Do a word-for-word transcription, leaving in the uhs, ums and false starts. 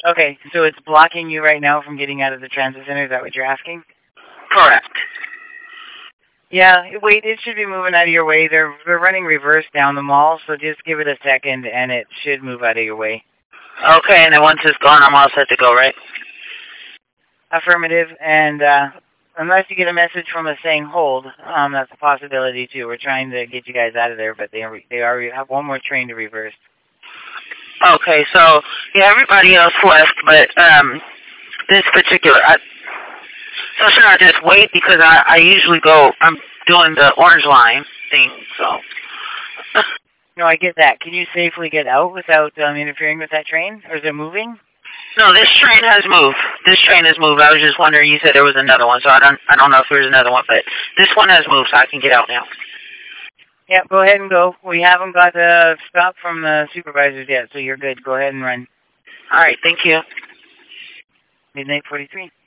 Okay, so it's blocking you right now from getting out of the transit center. Is that what you're asking? Correct. Yeah, wait, it should be moving out of your way. They're they're running reverse down the mall, so just give it a second and it should move out of your way. Okay, and then once it's gone, I'm all set to go, right? Affirmative, and uh, unless you get a message from us saying hold, um, that's a possibility too. We're trying to get you guys out of there, but they they already have one more train to reverse. Okay, so yeah, everybody else left, but um, this particular, I, so should I just wait because I I usually go, I'm doing the orange line thing, so. No, I get that. Can you safely get out without um, interfering with that train, or is it moving? No, this train has moved. This train has moved. I was just wondering. You said there was another one, so I don't. I don't know if there's another one, but this one has moved, so I can get out now. Yeah, go ahead and go. We haven't got the stop from the supervisors yet, so you're good. Go ahead and run. All right. Thank you. Midnight forty-three.